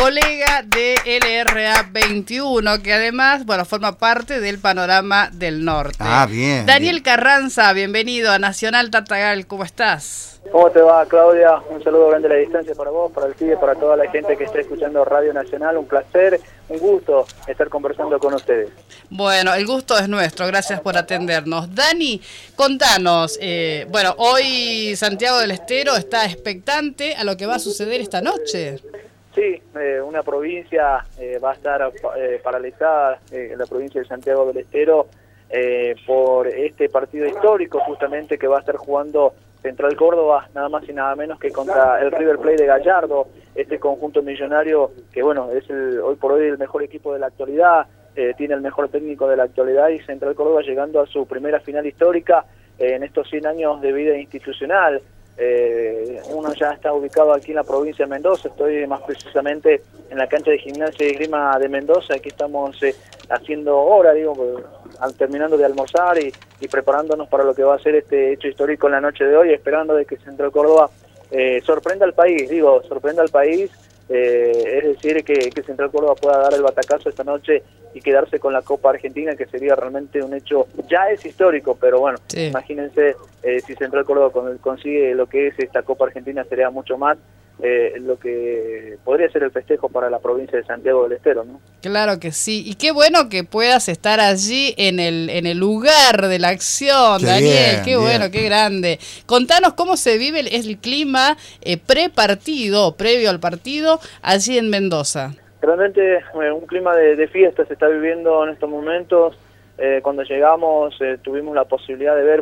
colega de LRA 21, que además, bueno, forma parte del Panorama del Norte. Ah, bien. Daniel bien. Carranza, bienvenido a Nacional Tartagal, ¿cómo estás? ¿Cómo te va, Claudia? Un saludo grande a la distancia para vos, para el CIDE, para toda la gente que está escuchando Radio Nacional. Un placer, un gusto estar conversando con ustedes. Bueno, el gusto es nuestro, gracias por atendernos. Dani, contanos, bueno, hoy Santiago del Estero está expectante a lo que va a suceder esta noche. Sí, una provincia va a estar paralizada, la provincia de Santiago del Estero, por este partido histórico justamente que va a estar jugando Central Córdoba, nada más y nada menos que contra el River Plate de Gallardo, este conjunto millonario que bueno, es hoy por hoy el mejor equipo de la actualidad, tiene el mejor técnico de la actualidad, y Central Córdoba llegando a su primera final histórica en estos 100 años de vida institucional. Uno ya está ubicado aquí en la provincia de Mendoza, estoy más precisamente en la cancha de Gimnasia y Esgrima de Mendoza. Aquí estamos haciendo hora, terminando de almorzar y preparándonos para lo que va a ser este hecho histórico en la noche de hoy, esperando de que Central Córdoba sorprenda al país, sorprenda al país, es decir, que Central Córdoba pueda dar el batacazo esta noche y quedarse con la Copa Argentina, que sería realmente un hecho, ya es histórico, pero bueno, sí. Imagínense si Central Córdoba consigue lo que es esta Copa Argentina, sería mucho más lo que podría ser el festejo para la provincia de Santiago del Estero, ¿no? Claro que sí, y qué bueno que puedas estar allí en el lugar de la acción, qué Daniel, bien, qué bueno, qué grande. Contanos cómo se vive el clima pre-partido, previo al partido, allí en Mendoza. Realmente un clima de fiesta se está viviendo en estos momentos. Cuando llegamos tuvimos la posibilidad de ver,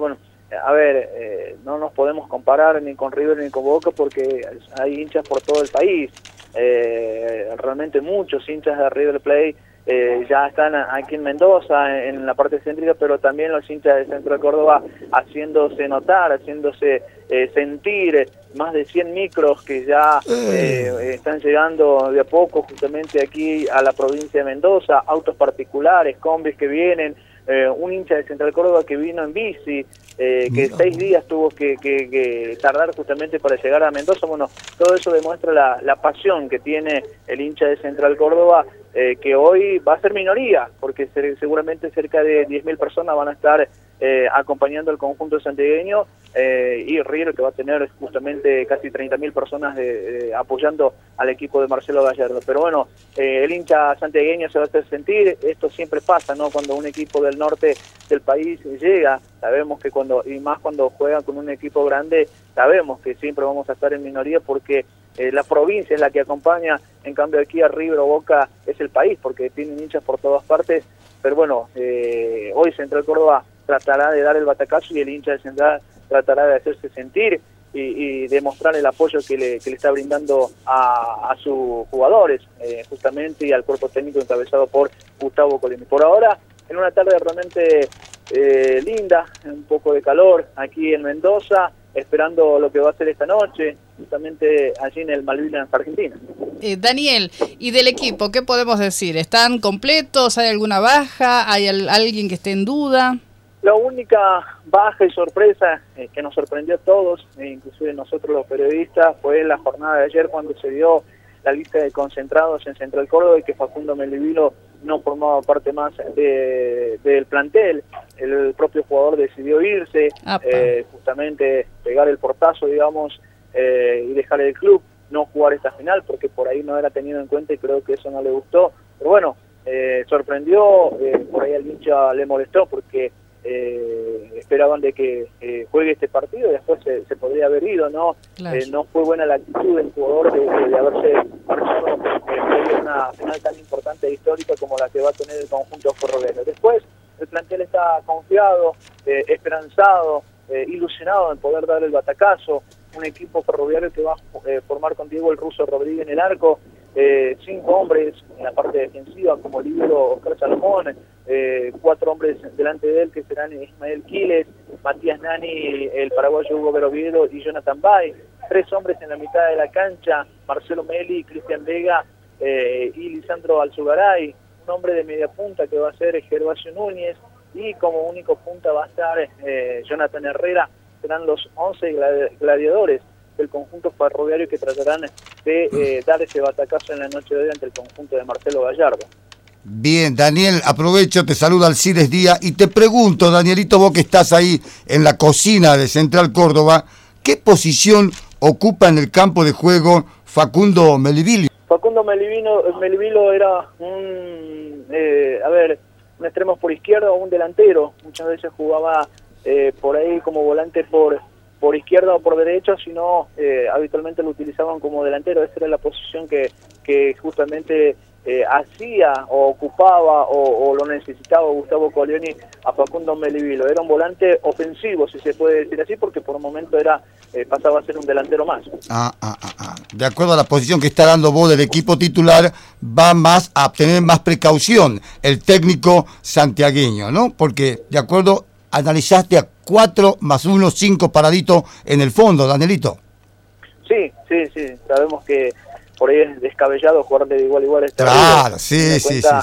no nos podemos comparar ni con River ni con Boca porque hay hinchas por todo el país. Realmente muchos hinchas de River Plate ya están aquí en Mendoza, en la parte céntrica, pero también los hinchas del centro de Córdoba haciéndose notar, haciéndose sentir. Más de 100 micros que ya están llegando de a poco justamente aquí a la provincia de Mendoza, autos particulares, combis que vienen, un hincha de Central Córdoba que vino en bici, que 6 días tuvo que tardar justamente para llegar a Mendoza. Bueno, todo eso demuestra la pasión que tiene el hincha de Central Córdoba, que hoy va a ser minoría, porque seguramente cerca de 10.000 personas van a estar acompañando al conjunto santiagueño, y River, que va a tener justamente casi 30.000 personas apoyando al equipo de Marcelo Gallardo. Pero bueno, el hincha santiagueño se va a hacer sentir. Esto siempre pasa, ¿no? Cuando un equipo del norte del país llega, sabemos que y más cuando juegan con un equipo grande, sabemos que siempre vamos a estar en minoría porque la provincia es la que acompaña. En cambio aquí a River o Boca es el país, porque tienen hinchas por todas partes. Pero bueno, hoy Central Córdoba tratará de dar el batacazo y el hincha de Central tratará de hacerse sentir y demostrar el apoyo que le está brindando a sus jugadores, justamente, y al cuerpo técnico encabezado por Gustavo Colini. Por ahora, en una tarde realmente linda, un poco de calor aquí en Mendoza, esperando lo que va a ser esta noche, justamente allí en el Malvinas, Argentina. Daniel, y del equipo, ¿qué podemos decir? ¿Están completos? ¿Hay alguna baja? ¿Hay alguien que esté en duda? La única baja y sorpresa que nos sorprendió a todos, inclusive nosotros los periodistas, fue la jornada de ayer cuando se dio la lista de concentrados en Central Córdoba y que Facundo Melivilo no formaba parte más del plantel. El propio jugador decidió irse, justamente pegar el portazo, y dejar el club, no jugar esta final porque por ahí no era tenido en cuenta y creo que eso no le gustó. Pero bueno, sorprendió, por ahí al hincha le molestó porque esperaban de que juegue este partido y después se podría haber ido, ¿no? Claro. No fue buena la actitud del jugador de haberse marchado en una final tan importante e histórica como la que va a tener el conjunto ferroviario. Después el plantel está confiado, esperanzado, ilusionado en poder dar el batacazo. Un equipo ferroviario que va a formar con Diego el Ruso Rodríguez en el arco, 5 hombres en la parte defensiva como líbero Oscar Salomón, 4 hombres delante de él que serán Ismael Quiles, Matías Nani, el paraguayo Hugo Veroviedo y Jonathan Bay, 3 hombres en la mitad de la cancha, Marcelo Meli, Cristian Vega y Lisandro Alzugaray, un hombre de media punta que va a ser Gervasio Núñez, y como único punta va a estar Jonathan Herrera. Serán los 11 gladiadores del conjunto ferroviario que tratarán de dar ese batacazo en la noche de hoy ante el conjunto de Marcelo Gallardo. Bien, Daniel, aprovecho, te saluda Alcides Díaz y te pregunto, Danielito, vos que estás ahí en la cocina de Central Córdoba, ¿qué posición ocupa en el campo de juego Facundo Melivilo? Facundo Melivilo era un extremo por izquierda o un delantero. Muchas veces jugaba por ahí como volante por izquierda o por derecha, sino habitualmente lo utilizaban como delantero. Esa era la posición que justamente hacía o ocupaba o lo necesitaba Gustavo Colioni a Facundo Melivilo. Era un volante ofensivo, si se puede decir así, porque por un momento pasaba a ser un delantero más. De acuerdo a la posición que está dando vos del equipo titular, va más a tener más precaución el técnico santiagueño, ¿no? Porque de acuerdo, analizaste a 4 más 1, 5 paraditos en el fondo, Danielito. Sí, sabemos que por ahí es descabellado jugar de igual a igual. Claro, sí.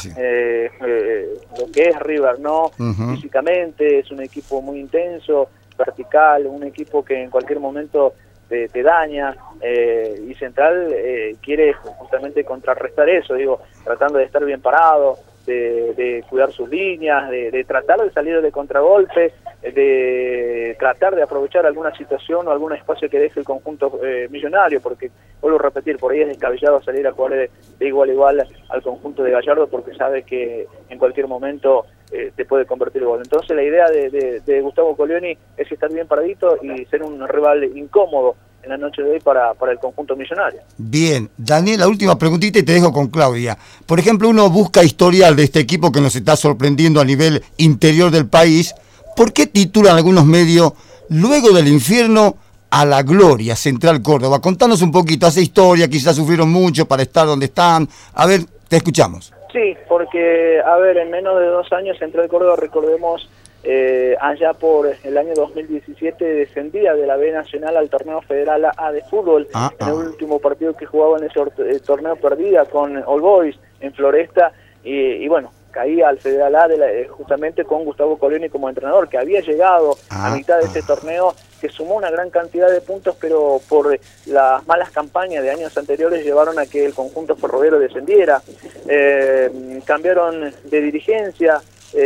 Lo que es River, ¿no? Uh-huh. Físicamente es un equipo muy intenso, vertical, un equipo que en cualquier momento te daña, y Central quiere justamente contrarrestar eso, tratando de estar bien parado, de cuidar sus líneas, de tratar de salir de contragolpe, de tratar de aprovechar alguna situación o algún espacio que deje el conjunto millonario, porque, vuelvo a repetir, por ahí es descabellado salir a jugar de igual a igual al conjunto de Gallardo, porque sabe que en cualquier momento te puede convertir en gol. Entonces la idea de Gustavo Colioni es estar bien paradito y ser un rival incómodo en la noche de hoy para el conjunto millonario. Bien, Daniel, la última preguntita y te dejo con Claudia. Por ejemplo, uno busca historial de este equipo que nos está sorprendiendo a nivel interior del país. ¿Por qué titulan algunos medios luego del infierno a la gloria Central Córdoba? Contanos un poquito esa historia, quizás sufrieron mucho para estar donde están. A ver, te escuchamos. Sí, porque, en menos de 2 años Central Córdoba, recordemos, allá por el año 2017 descendía de la B Nacional al torneo federal A de fútbol. En el último partido que jugaba en ese torneo perdida con All Boys en Floresta, y bueno, caía al Federal A justamente con Gustavo Colioni como entrenador, que había llegado a mitad de ese torneo, que sumó una gran cantidad de puntos, pero por las malas campañas de años anteriores llevaron a que el conjunto ferroviario descendiera. Cambiaron de dirigencia,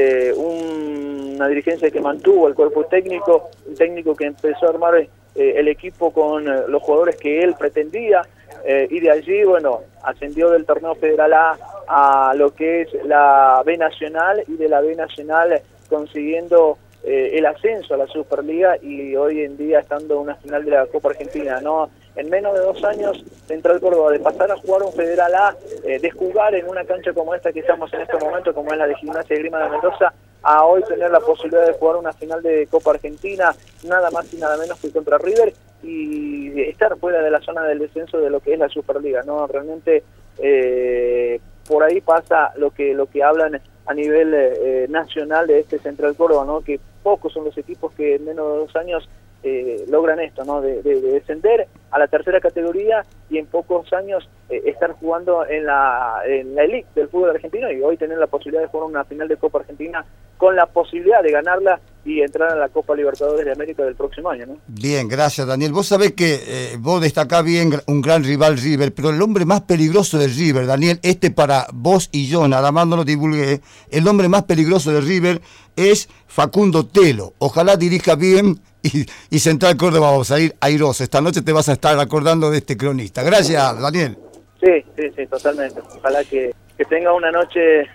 una dirigencia que mantuvo el cuerpo técnico, un técnico que empezó a armar el equipo con los jugadores que él pretendía, y de allí, ascendió del torneo federal A lo que es la B Nacional, y de la B Nacional consiguiendo el ascenso a la Superliga, y hoy en día estando en una final de la Copa Argentina, ¿no? En menos de 2 años, Central Córdoba, de pasar a jugar un Federal A, de jugar en una cancha como esta que estamos en este momento, como es la de Gimnasia y Esgrima de Mendoza, a hoy tener la posibilidad de jugar una final de Copa Argentina, nada más y nada menos que contra River, y estar fuera de la zona del descenso de lo que es la Superliga, ¿no? Realmente por ahí pasa lo que hablan a nivel nacional de este Central Córdoba, ¿no? Que pocos son los equipos que en menos de 2 años logran esto, ¿no? De descender a la tercera categoría y en pocos años estar jugando en la elite del fútbol argentino, y hoy tener la posibilidad de jugar una final de Copa Argentina con la posibilidad de ganarla y entrar a la Copa Libertadores de América del próximo año, ¿no? Bien, gracias, Daniel. Vos sabés que vos destacás bien un gran rival River, pero el hombre más peligroso de River, Daniel, para vos y yo, nada más no lo divulgué, el hombre más peligroso de River es Facundo Telo. Ojalá dirija bien y Central Córdoba va a salir airoso. Esta noche te vas a estar acordando de este cronista. Gracias, Daniel. Sí, totalmente. Ojalá que tenga una noche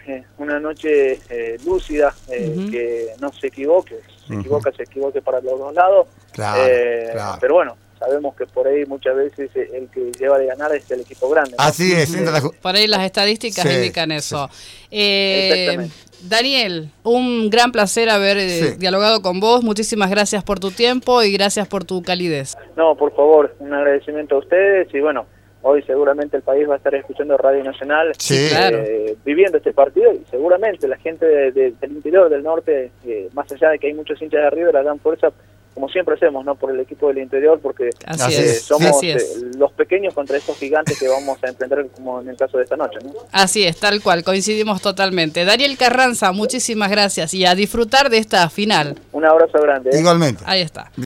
lúcida, que no se equivoque. Se equivoque para los dos lados. Claro. Pero bueno, sabemos que por ahí muchas veces el que lleva de ganar es el equipo grande, ¿no? Así es. Por ahí las estadísticas indican eso. Exactamente. Daniel, un gran placer haber dialogado con vos. Muchísimas gracias por tu tiempo y gracias por tu calidez. No, por favor, un agradecimiento a ustedes, y bueno, hoy seguramente el país va a estar escuchando Radio Nacional, claro, viviendo este partido, y seguramente la gente del interior, del norte, más allá de que hay muchos hinchas de River, dan fuerza, como siempre hacemos, ¿no? Por el equipo del interior, porque somos los pequeños contra estos gigantes que vamos a enfrentar, como en el caso de esta noche, ¿no? Así es, tal cual, coincidimos totalmente. Daniel Carranza, muchísimas gracias y a disfrutar de esta final. Un abrazo grande. Igualmente. Ahí está.